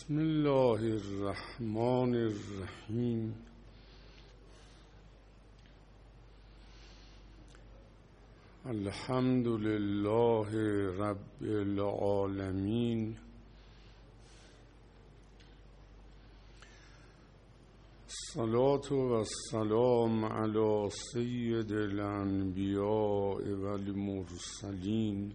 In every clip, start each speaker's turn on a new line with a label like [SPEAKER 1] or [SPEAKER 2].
[SPEAKER 1] بسم الله الرحمن الرحیم. الحمد لله رب العالمین. الصلاة والسلام علی سید الانبیاء والمرسلین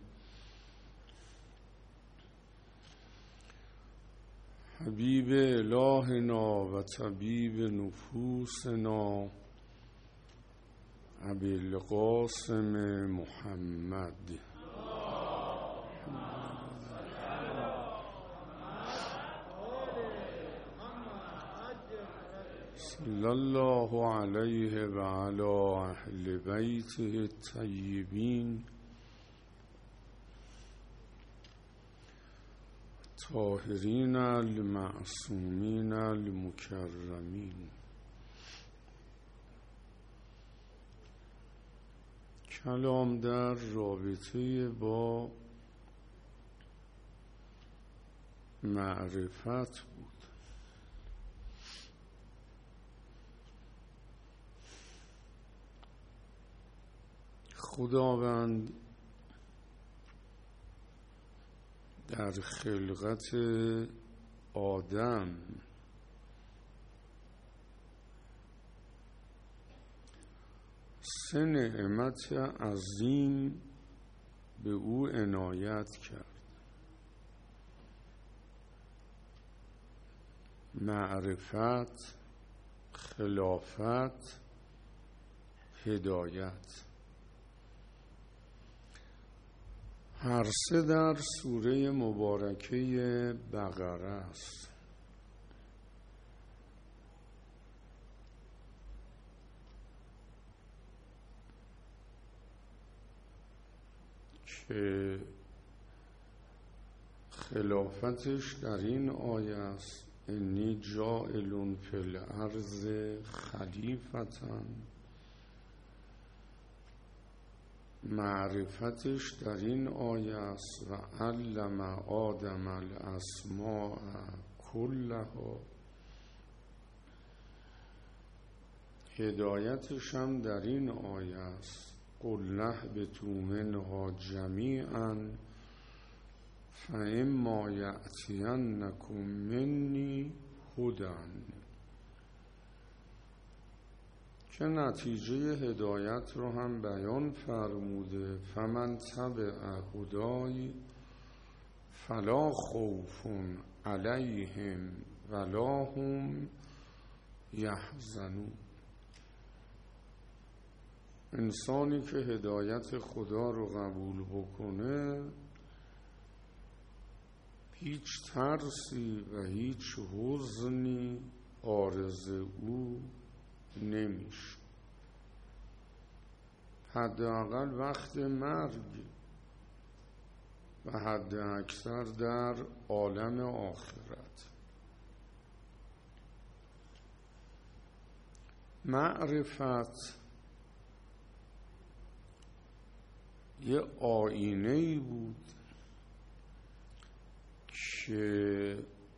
[SPEAKER 1] حبیب الهنا و طبیب نفوسنا ابی القاسم محمد صلی الله علیه و علی اهل بیته الطیبین طاهرین المعصومین المکرمین. کلام در رابطه با معرفت بود. خداوند در خلقت آدم سه نعمت عظیم به او عنایت کرد: معرفت، خلافت، هدایت. هر سه در سوره مبارکه بقره است. که خلافتش در این آیه است: انی جاعل فی الارض خلیفةً. معرفتش در این آیه است: و علم آدم الاسماء کلها. هدایتش هم در این آیه است: قل اهبطوا منها جمیعا فاما یأتینکم منی هدی. که نتیجه هدایت رو هم بیان فرموده: فمن تبع هدای فلا خوف علیهم ولا هم یحزنون. انسانی که هدایت خدا رو قبول بکنه هیچ ترسی و هیچ حزنی عارض او نمیشه، حداقل وقت مرگ و حد اکثر در عالم آخرت. معرفت یه آینه‌ای بود که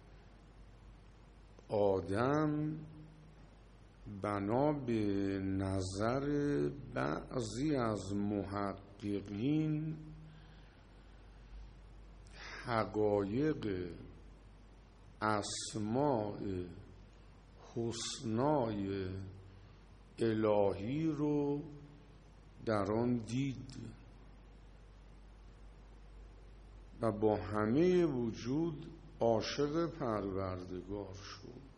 [SPEAKER 1] آدم بنا به نظر بعضی از محققین حقایق اسماء حسنای الهی رو در آن دید و با همه وجود عاشق پروردگار شد.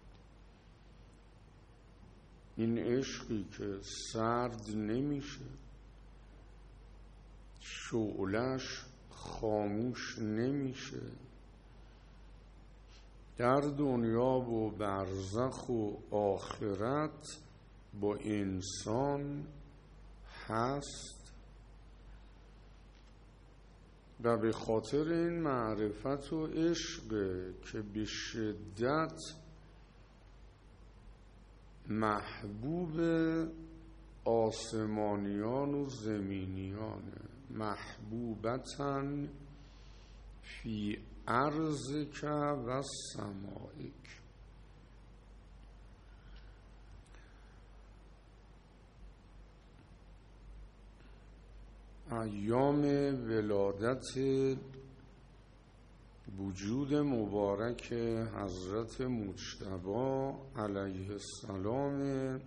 [SPEAKER 1] این عشقی که سرد نمیشه، شعله‌اش خاموش نمیشه، در دنیا و برزخ و آخرت با انسان هست و به خاطر این معرفت و عشق که به شدت محبوب آسمانیان و زمینیانه، محبوبتن فی ارضک و سمائک. ایام ولادت وجود مبارک حضرت مجتبی علیه السلام،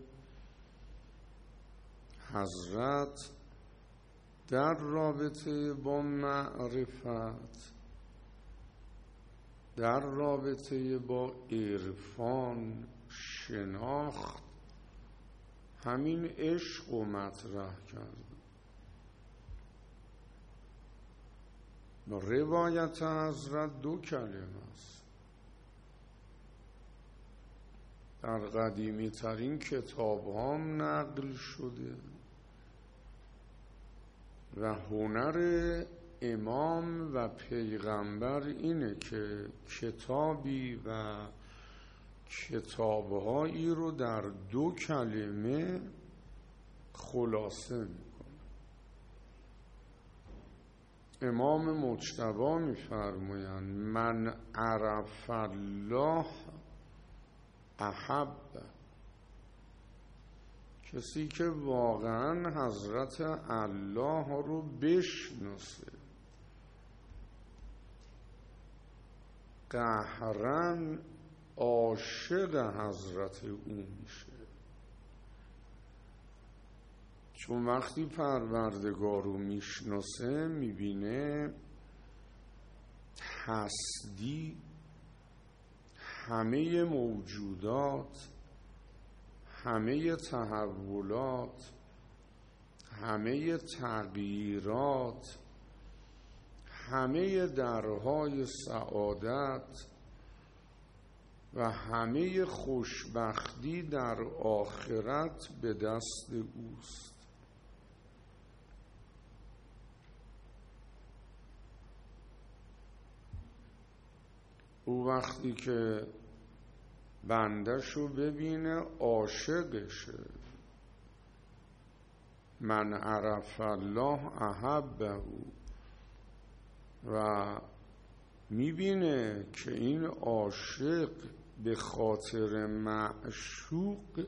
[SPEAKER 1] حضرت در رابطه با معرفت، در رابطه با عرفان، شناخت، همین عشق رو مطرح کرد. روایت حضرت دو کلمه است. در قدیمی ترین کتاب هم نقل شده و هنر امام و پیغمبر اینه که کتابی و کتابهایی رو در دو کلمه خلاصه میکنه. امام مجتبی میفرمایند من عرف الله احب، کسی که واقعا حضرت الله رو بشناسه، قهرن عاشق حضرت او میشه. چون وقتی پروردگار رو میشناسه میبینه هستی، همه موجودات، همه تحولات، همه تغییرات، همه درهای سعادت و همه خوشبختی در آخرت به دست اوست. او وقتی که بنده‌شو ببینه عاشقشه. من عرف الله احبه، و میبینه که این عاشق به خاطر معشوق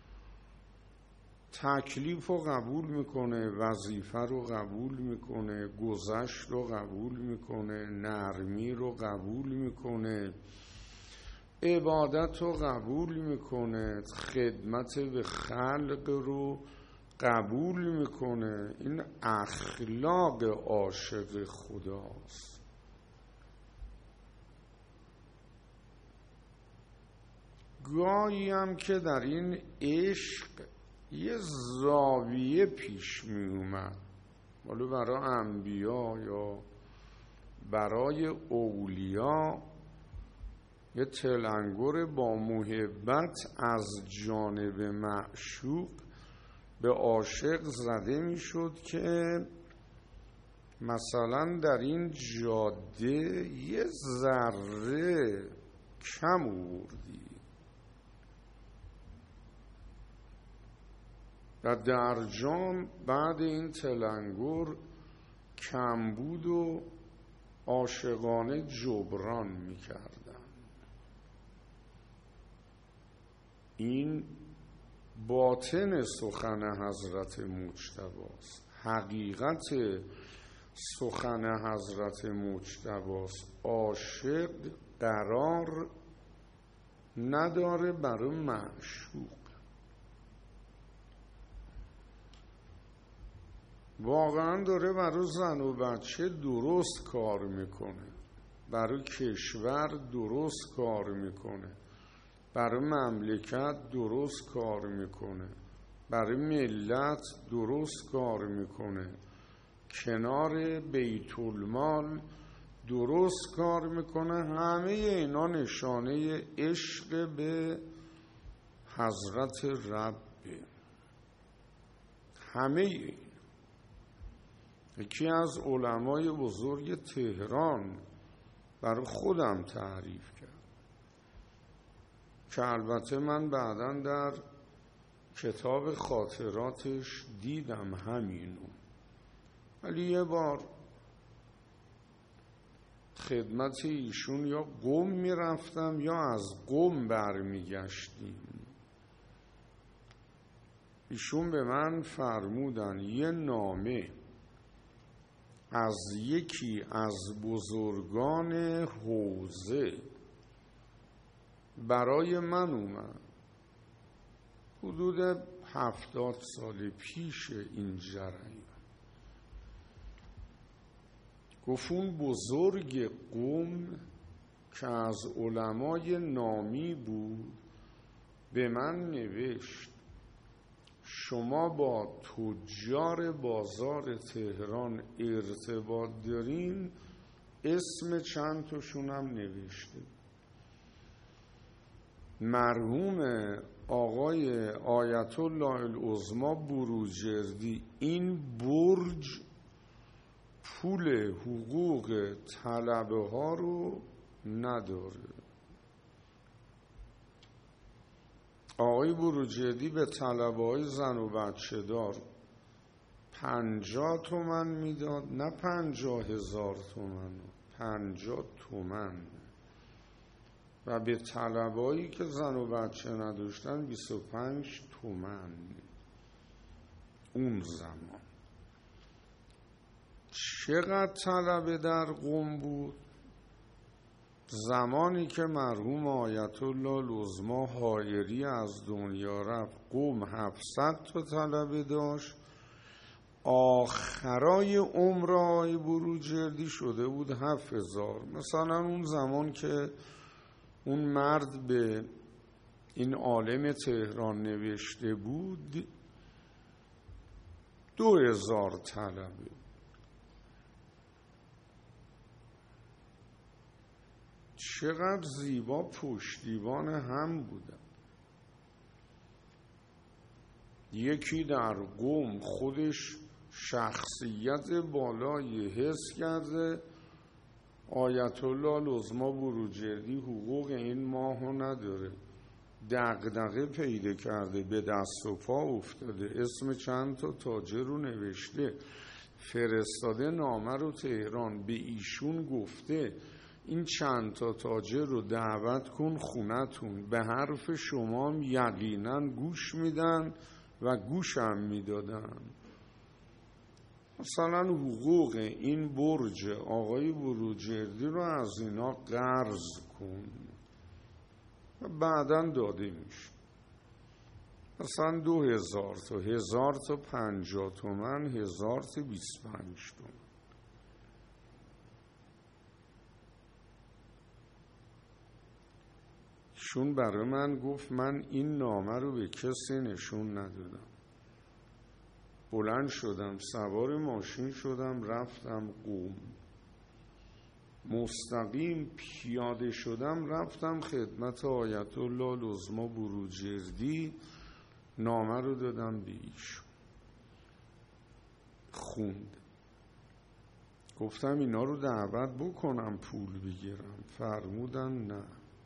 [SPEAKER 1] تکلیف رو قبول میکنه، وظیفه رو قبول میکنه، گذشت رو قبول میکنه، نرمی رو قبول میکنه، عبادت رو قبول میکنه، خدمت به خلق رو قبول میکنه. این اخلاق عاشق خداست. گاهی هم که در این عشق یه زاویه پیش می اومد، ولی برای انبیا یا برای اولیا یه تلنگر با محبت از جانب معشوق به عاشق زده می شد که مثلا در این جاده یه ذره کم آوردی و در جام بعد این تلنگر کمبود و عاشقانه جبران می کردن. این باطن سخن حضرت مجتبی است. حقیقت سخن حضرت مجتبی است. عاشق قرار نداره برای معشوق. واقعا داره برای زن و بچه درست کار میکنه، برای کشور درست کار میکنه، برای مملکت درست کار میکنه، برای ملت درست کار میکنه، کنار بیت المال درست کار میکنه. همه اینا نشانه عشق به حضرت ربه. همه این. یکی از علمای بزرگ تهران برای خودم تعریف کرد که البته من بعداً در کتاب خاطراتش دیدم همینو، ولی یه بار خدمت ایشون یا قم میرفتم یا از قم برمیگشتیم. ایشون به من فرمودن یه نامه از یکی از بزرگان حوزه برای من اومد. حدود 70 سال پیش این جریان. گفت اون بزرگ قم که از علمای نامی بود به من نوشت شما با تجار بازار تهران ارتباط دارین، اسم چند تاشون هم نوشته. مرحوم آقای آیت الله العظما بروجردی این برج پول حقوق طلبه ها رو نداره. آقای بروجردی به طلبه های زن و بچه دار 50 تومن میداد، نه 50,000 تومن، 50 تومن، و به طلبه هایی که زن و بچه نداشتن 25 تومن. اون زمان چقدر طلبه در قم بود؟ زمانی که مرحوم آیت الله العظما حایری از دنیا رفت قم 700 تا طلبه داشت. آخرای عمر آقای بروجردی شده بود 7000. مثلا اون زمان که اون مرد به این عالم تهران نوشته بود 2000 طلبه. چقدر زیبا پشتیبان هم بودن. یکی در قم خودش شخصیت بالایی حس کرده آیت الله العظما بروجردی حقوق این ماهو نداره، دغدغه پیدا کرده، به دست و پا افتاده، اسم چند تا تاجر رو نوشته، فرستاده نامه رو تهران، به ایشون گفته این چند تا تاجر رو دعوت کن خونتون، به حرف شما یقینا گوش میدن و گوش هم میدادن. مثلا حقوق این برج آقای بروجردی رو از اینا قرض کن و بعداً داده میشه. مثلا 2000 تا 1000 تا 50 تومن، 1000 تا 25 تومن. شون برای من گفت من این نامه رو به کسی نشون ندادم. بلند شدم، سوار ماشین شدم، رفتم قم. مستقیم پیاده شدم رفتم خدمت آیت الله العظما بروجردی، نامه رو دادم به ایشون. خوند. گفتم اینا رو دعوت بکنم پول بگیرم؟ فرمودن نه.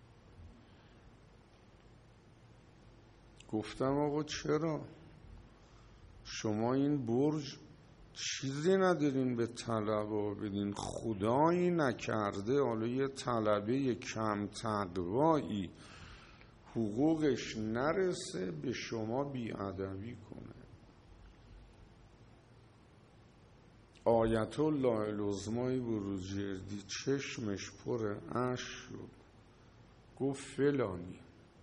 [SPEAKER 1] گفتم آقا چرا؟ شما این برج چیزی ندارین به طلبه بدین، خدایی نکرده حالا یه طلبه کم تقوایی حقوقش نرسه به شما بیادبی کنه. آیت الله العظما بروجردی چشمش پر اشک شد، گفت فلانی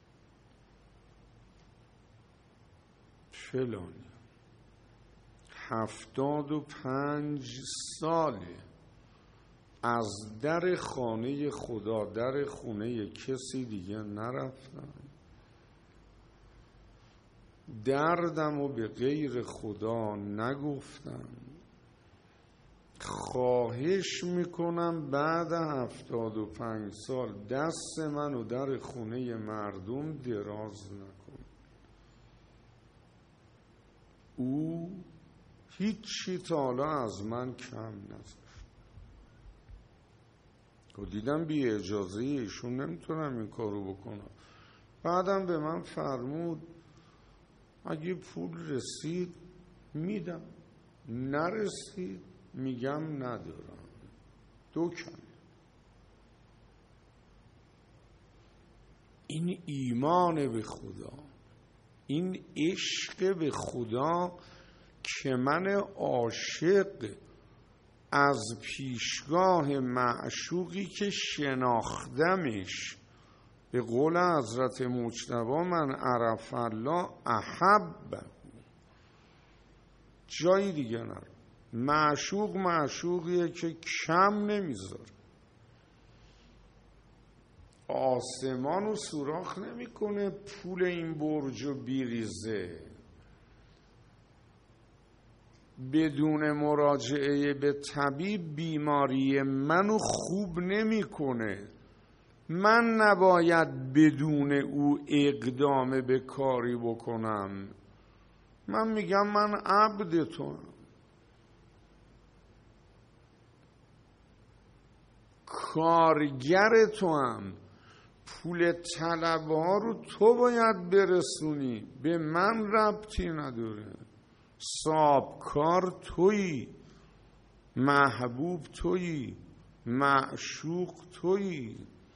[SPEAKER 1] 75 ساله از در خانه خدا در خونه کسی دیگه نرفتم، دردم و به غیر خدا نگفتم، خواهش میکنم بعد 75 سال دست منو در خونه مردم دراز نکن. او هیچی تا حالا از من کم نذاشت. و دیدم بی اجازه ایشون نمیتونم این کارو بکنم. بعدم به من فرمود اگه پول رسید میدم، نرسید میگم ندارم. 2 کلمه این ایمان به خدا، این عشق به خدا که من عاشق از پیشگاه معشوقی که شناختمش، به قول حضرت مجتبی من عرف الله احبه، جایی دیگه نرو. معشوق معشوقیه که کم نمیذاره، آسمان رو سوراخ نمیکنه پول این برجو بیریزه، بدون مراجعه به طبیب بیماری منو خوب نمیکنه. من نباید بدون او اقدام به کاری بکنم. من میگم من عبد توام، کارگر توام، پول طلبه ها رو تو باید برسونی، به من ربطی نداره. صابکار تویی، محبوب تویی، معشوق تویی.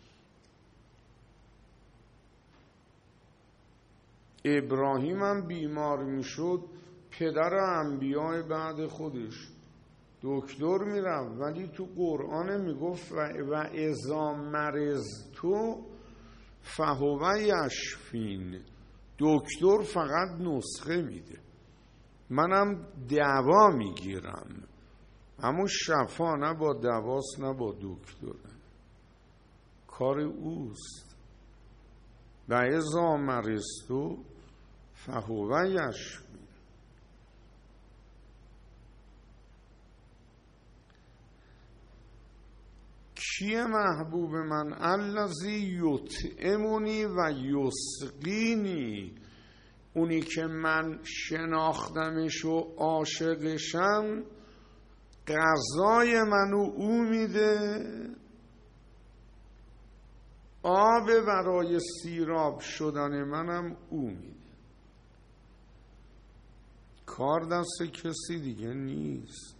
[SPEAKER 1] ابراهیم هم بیمار میشد، پدر انبیاء بعد خودش دکتر میرفت، ولی تو قرآن میگفت و اذا مرضت فهو یشفین. دکتر فقط نسخه میده، منم دوا میگیرم، اما شفا نه با دواست نه با دکتره، کار اوست. و اذا مرضت فهو یشفین. کیه محبوب من؟ الذی یطعمنی و یسقینی، اونی که من شناختمش و عاشقشم، غذای منو او میده، آب برای سیراب شدن منم او میده. کار دست کسی دیگه نیست.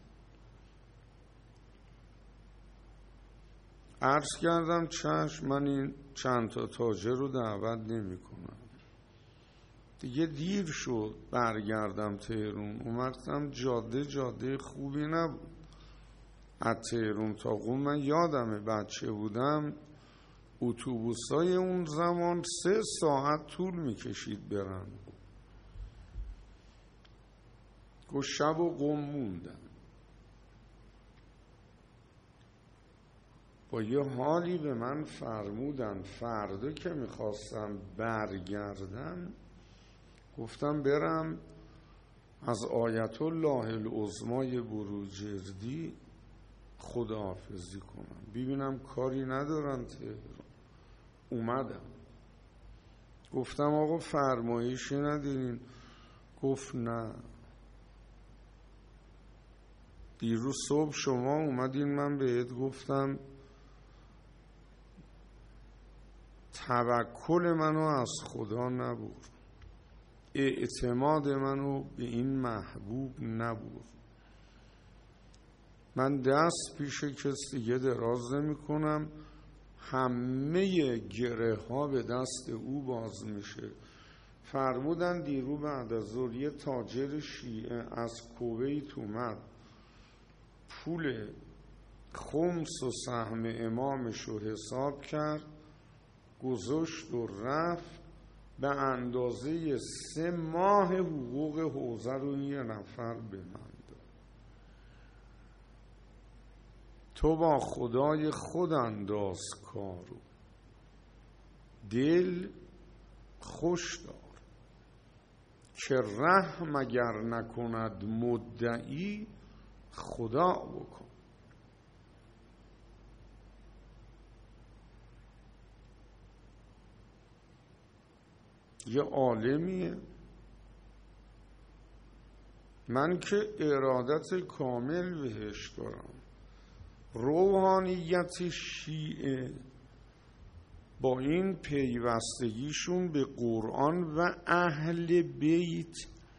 [SPEAKER 1] عرض کردم چشم، من این چند تا تاجر رو دعوت نمی کنم دیگه، دیر شد برگردم تهرون. اومدم جاده خوبی نبود، از تهرون تا قم. من یادمه بچه بودم اتوبوسای اون زمان 3 ساعت طول میکشید برن. گفت شب و قم موندم. با یه حالی به من فرمودن فردا که میخواستم برگردم، گفتم برم از آیت الله العظمای بروجردی خداحافظی کنم، ببینم کاری ندارن تهران. اومدم گفتم آقا فرمایشی ندارین؟ گفت نه، دیروز صبح شما اومدین من بهت گفتم توکل منو از خدا نبر، اعتماد منو به این محبوب نبر. من دست پیش کسی دیگه دراز نمی کنم، همه گره ها به دست او باز میشه. فرمودن دیرو بعد از ظهر یه تاجر شیعه از کویت اومد، پول خمس و سهم امامش رو حساب کرد، گذاشت و رفت، به اندازه 3 ماه حقوق حوزه رو یه نفر به من داد. تو با خدای خود انداز کارو، دل خوش دار که رحم اگر نکند مدعی خدا بکن. یه عالمیه، من که ارادت کامل بهش دارم. روحانیت شیعه با این پیوستگیشون به قرآن و اهل بیت،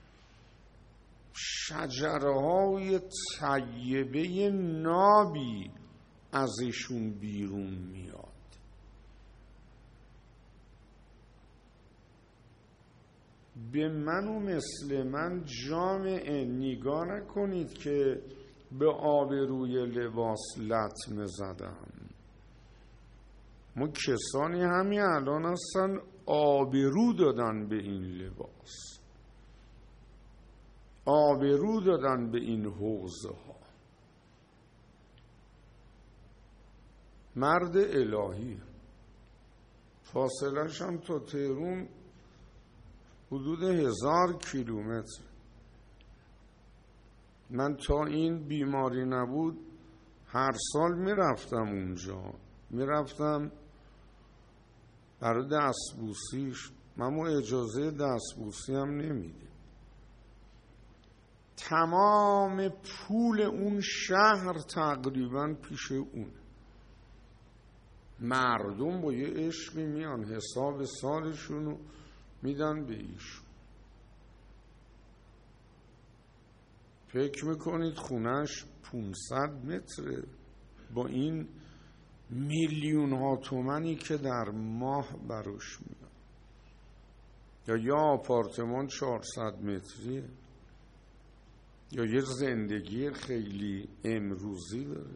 [SPEAKER 1] شجرهای طیبه نابی ازشون بیرون میاد. به من و مثل من جامعه نگاه نکنید که به آبروی لباس لطمه زدم. ما کسانی همین الان هستن آبرو دادن به این لباس، آبرو دادن به این حوزه ها. مرد الهی، فاصله‌ش هم تا تهران حدود 1000 کیلومتر. من تا این بیماری نبود هر سال میرفتم اونجا، میرفتم برای دستبوسیش. من اجازه دستبوسی هم نمیده. تمام پول اون شهر تقریبا پیش اون. مردم با یه عشقی میان حساب سالشونو میدن به ایشون. فکر میکنید خونش 500 متره با این میلیون ها تومنی که در ماه براش میاد، یا آپارتمان 400 متریه، یا یه زندگی خیلی امروزی داره.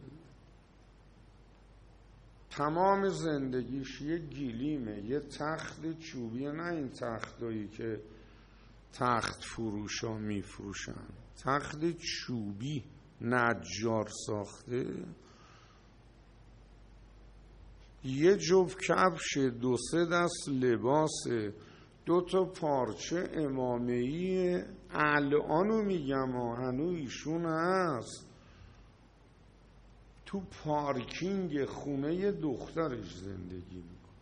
[SPEAKER 1] تمام زندگیش یه گلیمه، یه تخت چوبیه، نه این تختایی که تخت فروش ها میفروشن، تخت چوبی نجار ساخته. یه جفت کفش، 2-3 دست لباس، 2 پارچه امامه‌ای. الانو میگم هنوز ایشون هست تو پارکینگ خونه دخترش زندگی میکنه.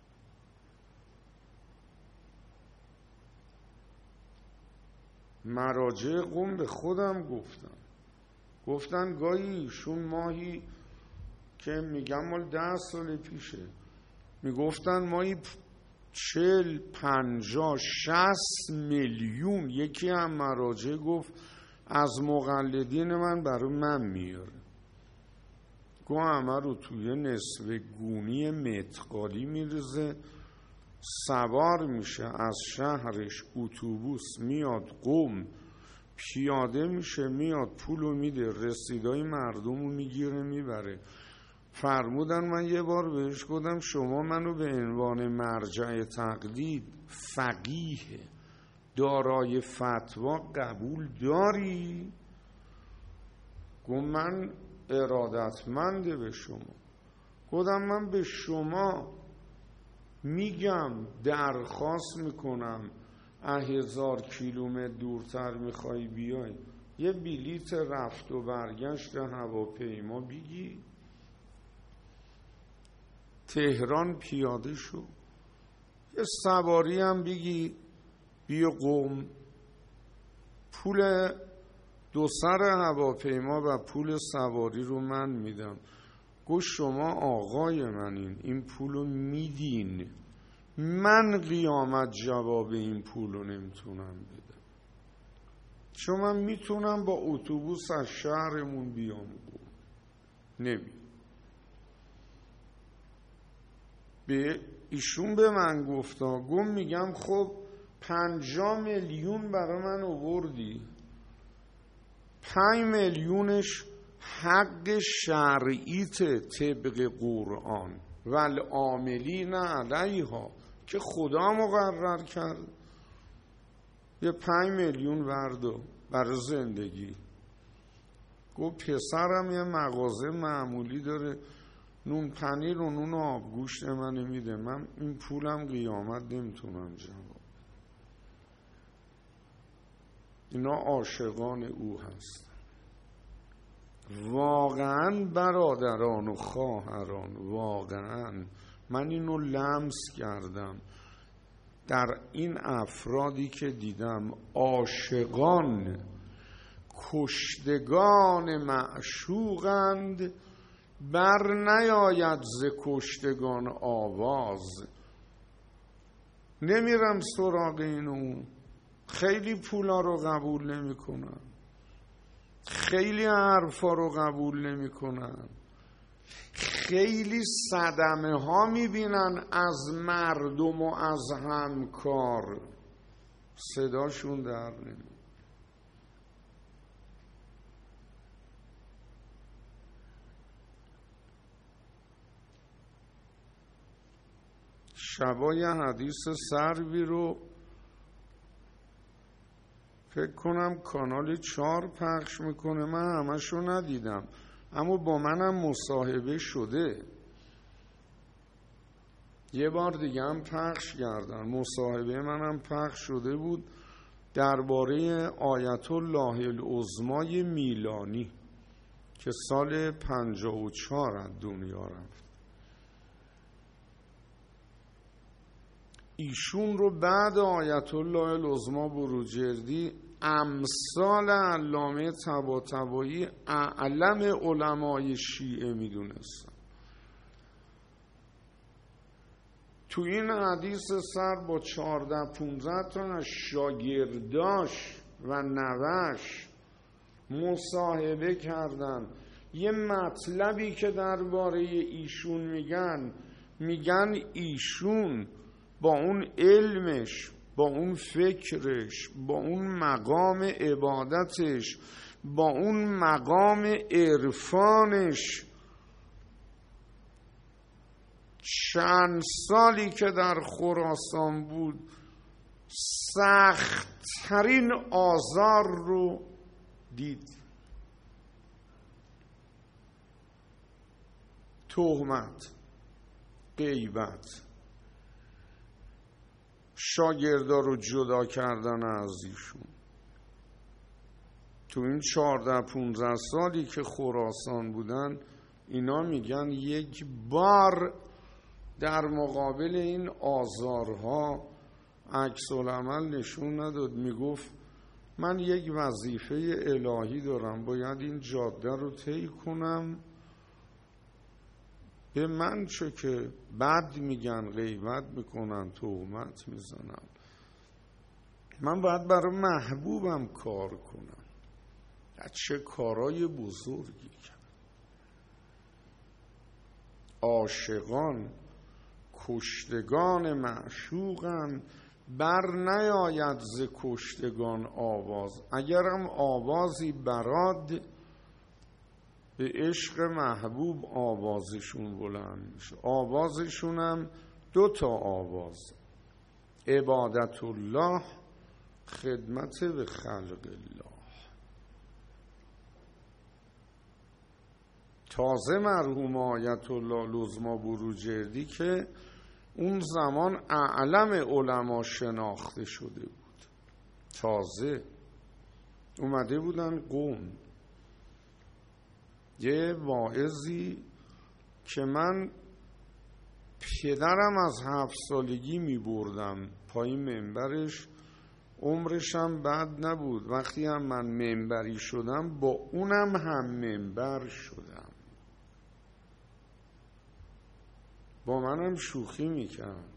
[SPEAKER 1] مراجع قم به خودم گفتن گاهی ایشون ماهی، که میگم مال 10 سال پیشه، میگفتن ماهی 40 50 60 میلیون. یکی هم مراجع گفت از مقلدین من برای من میاره. گو همه رو توی نصف گونی متقالی میرزه، سوار میشه از شهرش اتوبوس میاد قم، پیاده میشه میاد پولو میده، رسیدای مردمو میگیره میبره. فرمودن من یه بار بهش گفتم شما منو به عنوان مرجع تقلید، فقیه دارای فتوا قبول داری؟ گفت من ارادتمنده به شما. گفتم من به شما میگم درخواست میکنم 1000 کیلومتر دورتر میخوای بیای یه بلیت رفت و برگشت هواپیما بگی، تهران پیاده شو، یه سواری هم بگی بیا قم، پول 2 سر هواپیما و پول سواری رو من میدم. گفت شما آقای منین، این پولو میدین، من قیامت جواب این پولو نمیتونم بدم، چون من میتونم با اتوبوس از شهرمون بیام قم، نمی. به ایشون به من گفتا، میگم خب 50 میلیون برای من آوردی، 5 میلیونش حق شرعیت طبق قرآن والعاملین علیها که خدا مقرر کرد، یه 5 میلیون وردو برای زندگی. گفت پسرم یه مغازه معمولی داره، نون پنیر و نون آبگوشت من میده، من این پولم قیامت نمیتونم جواب. اینا عاشقان او هست. واقعا برادران و خواهران، واقعا من اینو لمس کردم در این افرادی که دیدم، عاشقان کشتگان معشوقند، بر نیاید ز کشتگان آواز. نمیرم سراغ اینو، خیلی پولا رو قبول نمی کنم، خیلی حرفا رو قبول نمی کنن، خیلی صدمه ها می بینن از مردم و از همکار، صداشون در نمیاد. شبای حدیث سروی رو فکر کنم کانال 4 پخش میکنه، من همشو ندیدم اما با منم مصاحبه شده. یه بار دیگه هم پخش کردن، مصاحبه منم پخش شده بود درباره آیت الله العظمای میلانی که سال 54 از دنیا رفت. ایشون رو بعد آیت الله العظما بروجردی امثال علامه طباطبایی اعلم علمای شیعه میدونستن. تو این حدیث سر با 14-15 تا از شاگرداش و نوش مصاحبه کردن. یه مطلبی که درباره ایشون میگن ایشون با اون علمش، با اون فکرش، با اون مقام عبادتش، با اون مقام عرفانش، چند سالی که در خراسان بود سخت‌ترین آزار رو دید. تهمت، غیبت، شاگردا رو جدا کردن از ایشون. تو این 14-15 سالی که خراسان بودن اینا میگن یک بار در مقابل این آزارها عکس العمل نشون نداد. میگفت من یک وظیفه الهی دارم، باید این جاده رو طی کنم، به من چه که بد میگن، غیبت میکنن، تهمت میزنن، من باید برای محبوبم کار کنم. چه کارای بزرگی کرد. عاشقان کشتگان معشوقن، بر نیاید ز کشتگان آواز. اگرم آوازی براد به عشق محبوب آوازشون بلند میشه. آوازشون هم 2 تا آواز، عبادت الله، خدمت به خلق الله. تازه مرحوم آیت الله العظما بروجردی که اون زمان اعلم علما شناخته شده بود، تازه اومده بودن قم. یه واعظی که من پدرم از 7 سالگی می بردم پای منبرش، عمرشم بد نبود، وقتی هم من منبری شدم با اونم هم منبر شدم، با منم شوخی میکرد،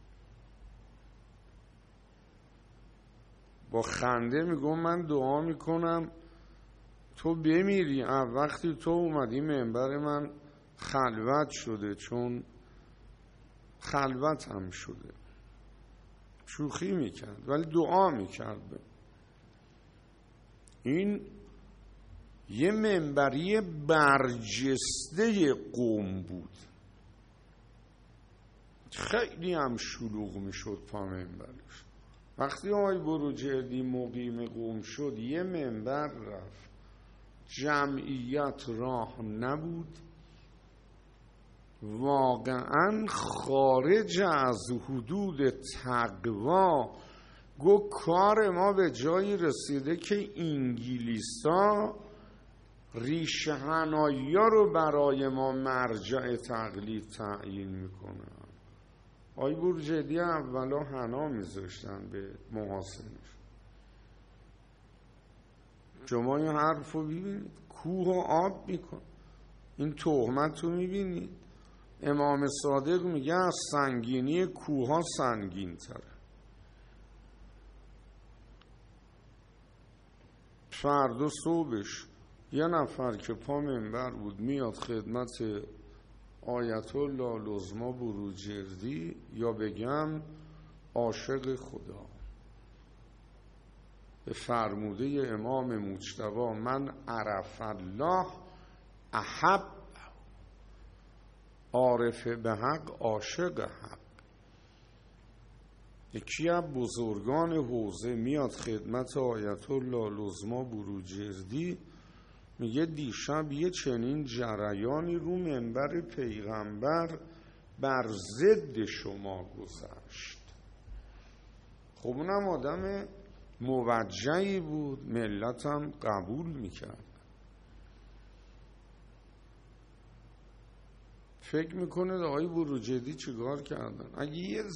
[SPEAKER 1] با خنده میگم من دعا میکنم تو بمیری، وقتی تو اومدی منبر من خلوت شده، چون خلوت هم شده. شوخی میکرد ولی دعا میکرد. این یه منبری برجسته قم بود، خیلی هم شلوغ میشد پا منبرش. وقتی آقای بروجردی مقیم قم شد یه منبر رفت، جمعیت راه نبود، واقعا خارج از حدود تقوا. گو کار ما به جایی رسیده که انگلیسا ریشه حنایا رو برای ما مرجع تقلید تعیین میکنن. آقای بروجردی اولا حنا میذاشتن به محاسنش. شما این حرف رو ببینید، کوه و آب میکن. این تهمت رو میبینید، امام صادق میگه از سنگینی کوه ها سنگین تره. فردا صبحش یه نفر که پا منبر بود میاد خدمت آیت الله العظما بروجردی، یا بگم عاشق خدا، به فرموده امام مجتبی من عرف الله احب، عارف به حق عاشق حق. یکی از بزرگان حوزه میاد خدمت آیت الله العظمی بروجردی، میگه دیشب یه چنین جریانی رو منبر پیغمبر بر ضد شما گذشت. خب اونم آدم موجهی بود، ملتم قبول میکرد. فکر میکنه آقای بروجردی چیکار کردن؟ اگه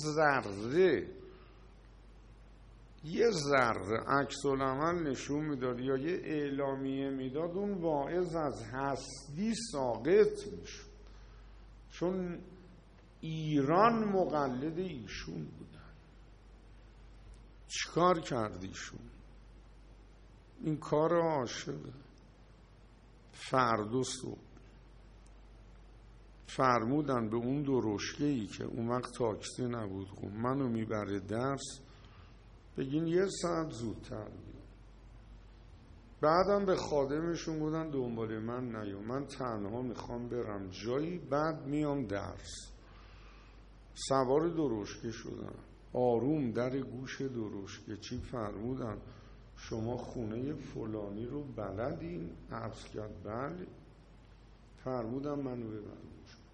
[SPEAKER 1] یه ذره عکس العمل نشون میداد یا یه اعلامیه میداد، اون واعظ از هستی ساقط میشد، چون ایران مقلد ایشون بودن. چیکار کردیشون؟ این کار عاشقه. فردا صبح فرمودن به اون درشکه‌ای که اون وقت تاکسی نبود، خب منو میبره درس، بگین 1 ساعت زودتر بیام. بعدم به خادمشون بودن دنبال من نیام، من تنها میخوام برم جایی، بعد میام درس. سوار درشکه شدن، آروم در گوش درشکه چی فرمودن؟ شما خونه فلانی رو بلدین؟ عرض کرد بله. فرمودن منو ببرم.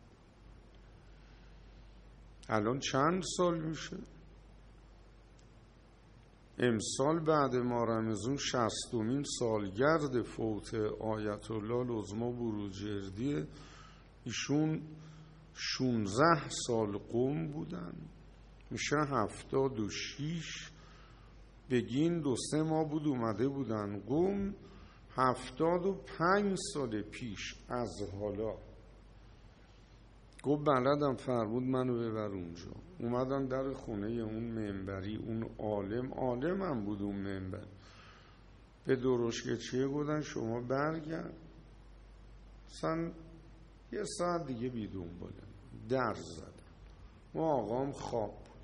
[SPEAKER 1] الان چند سال میشه؟ امسال بعد ماه رمضان 60مین سالگرد فوت آیت الله العظمی بروجردی. ایشون 16 سال قم بودن، میشه 76. بگین 2-3 ماه بود اومده بودن قم. 75 سال پیش از حالا گفت بلدم، فرمود منو ببر اونجا. اومدن در خونه اون منبری، اون عالم هم بود اون منبر، به درشکه چیه بودن شما برگرد، اصلا 1 ساعت دیگه بیدون بودن. در زدن و آقام خواب بود.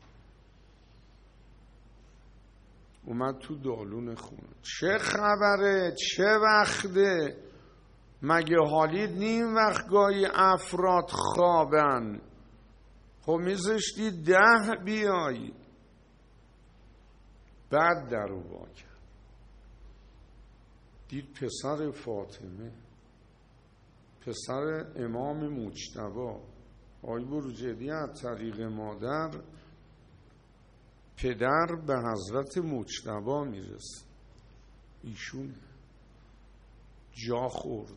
[SPEAKER 1] اومد تو دالون خونه، چه خبره؟ چه وقته؟ مگه حالید نیم وقت گاهی افراد خوابن؟ خب میذاشتی 10 بیایی. بعد درو وا کرد، دید پسر فاطمه، پسر امام مجتبی آقای بروجردی از طریق مادر پدر به حضرت مجتبی میرسه. ایشون جا خورد.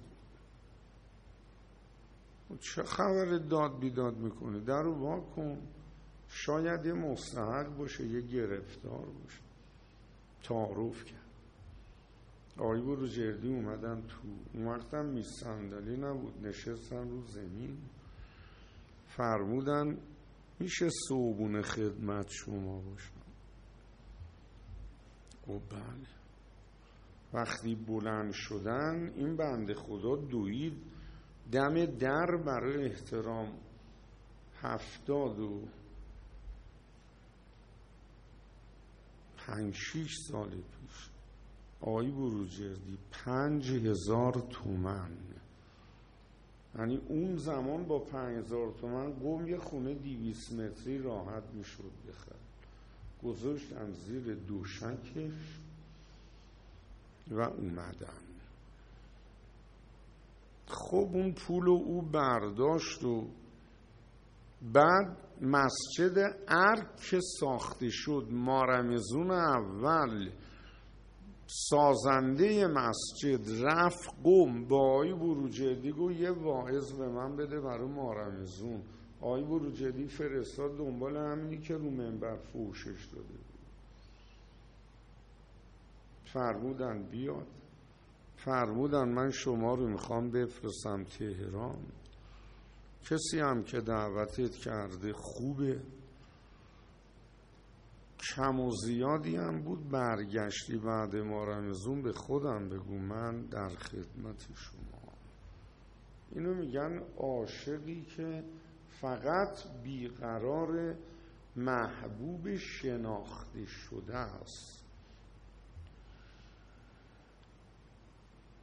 [SPEAKER 1] چه خبر داد بیداد میکنه؟ درو وا کن، شاید یه مستحق باشه، یه گرفتار باشه. تعارف کرد. آقای بروجردی اومدن تو. اون وقت هم میز صندلی نبود، نشستن رو زمین. فرمودن میشه صوبونه خدمت شما باشم؟ گفت بله. وقتی بلند شدن این بنده خدا دوید دم در برای احترام. 75-6 سال پیش آقای بروجردی 5000 تومن، یعنی اون زمان با 5000 تومن قم یه خونه 200 متری راحت میشد بخره. گذاشتن زیر دوشکش و اومدن. خب اون پول او برداشت و بعد مسجد ارک که ساخته شد، مارمزون اول سازنده مسجد رفت قم با آقای بروجردی گفت یه واعظ به من بده برای مارمزون. آقای بروجردی فرستاد دنبال همینی که رو منبر فوشش داده بود. فرمودن بیاد. فرمودن من شما رو میخوام بفرستم تهران، کسی هم که دعوتت کرده خوبه، کم و زیادی هم بود برگشتی بعد ما رمضان به خودم بگو من در خدمت شما. اینو میگن عاشقی که فقط بیقرار محبوب شناخته شده است.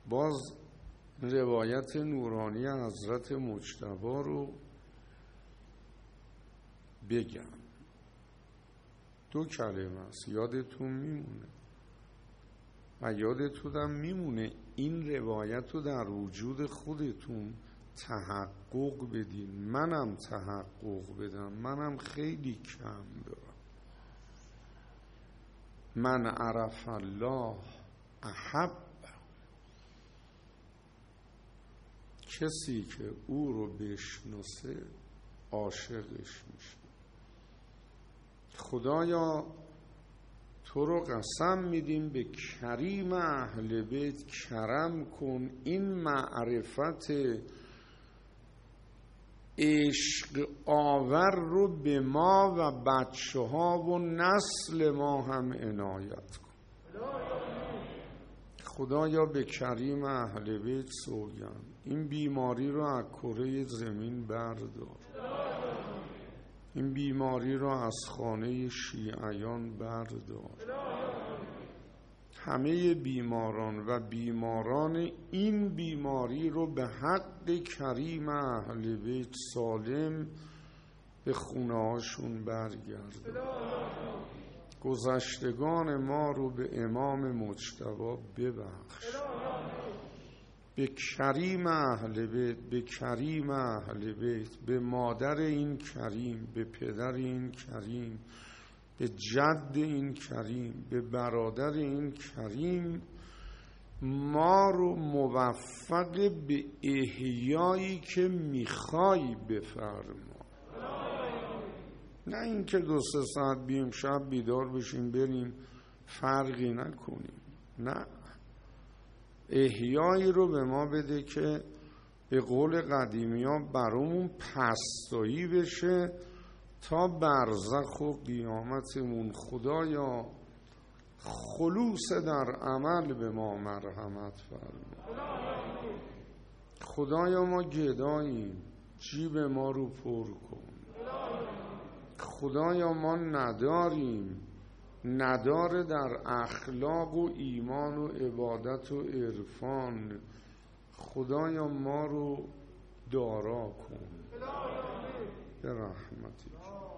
[SPEAKER 1] باز روایت نورانی حضرت مجتبی رو بگم. 2 کلمه است، یادتون میمونه و یادتونم میمونه این روایت رو در وجود خودتون تحقق بدین. منم تحقق بدم، منم خیلی کم دارم. من عرف الله احب، کسی که او رو بشناسه عاشقش میشه. خدایا تو رو قسم میدیم به کریم اهل بیت کرم کن، این معرفت عشق آور رو به ما و بچه ها و نسل ما هم عنایت کن. خدایا به کریم اهل بیت سوگند، این بیماری رو از کره زمین بردار، این بیماری رو از خانه شیعیان بردار. همه بیماران و بیماران این بیماری رو به حق کریم اهل بیت سالم به خونه هاشون برگرد. گذشتگان ما رو به امام مجتبی ببخش، به کریم اهل بیت، به کریم اهل بیت، به مادر این کریم، به پدر این کریم، به جد این کریم، به برادر این کریم، ما رو موفق به احیایی که میخوای بفرما. نه اینکه 2-3 ساعت بیم شب بیدار بشیم بریم فرقی نکنیم، نه، احیایی رو به ما بده که به قول قدیمی ها برامون پستایی بشه تا برزخ و قیامتمون. خدایا خلوص در عمل به ما مرحمت فرما. خدایا ما گداییم، جیب ما رو پر کن. خدایا ما نداریم، نداره در اخلاق و ایمان و عبادت و عرفان. خدایا ما رو دارا کن به رحمتت.